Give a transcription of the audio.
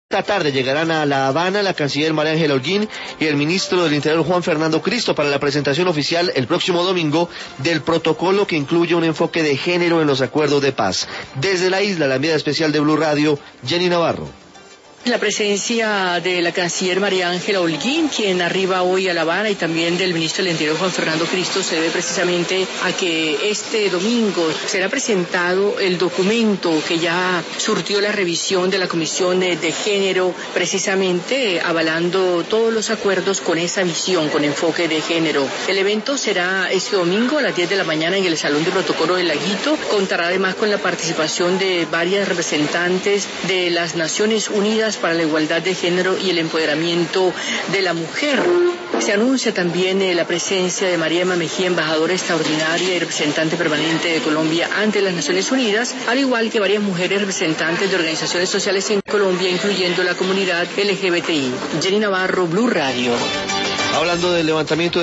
Esta tarde llegarán a La Habana la canciller María Ángela Holguín y el ministro del Interior Juan Fernando Cristo para la presentación oficial el próximo domingo del protocolo que incluye un enfoque de género en los acuerdos de paz. Desde la isla, la enviada especial de Blue Radio, Jenny Navarro. La presencia de la canciller María Ángela Holguín, quien arriba hoy a La Habana, y también del ministro del Interior Juan Fernando Cristo, se debe precisamente a que este domingo será presentado el documento que ya surtió la revisión de la Comisión de Género, precisamente avalando todos los acuerdos con esa visión, con enfoque de género. El evento será este domingo a las 10 de la mañana en el Salón de Protocolo del Laguito. Contará además con la participación de varias representantes de las Naciones Unidas para la igualdad de género y el empoderamiento de la mujer. Se anuncia también la presencia de María Emma Mejía, embajadora extraordinaria y representante permanente de Colombia ante las Naciones Unidas, al igual que varias mujeres representantes de organizaciones sociales en Colombia, incluyendo la comunidad LGBTI. Jenny Navarro, Blue Radio. Hablando del levantamiento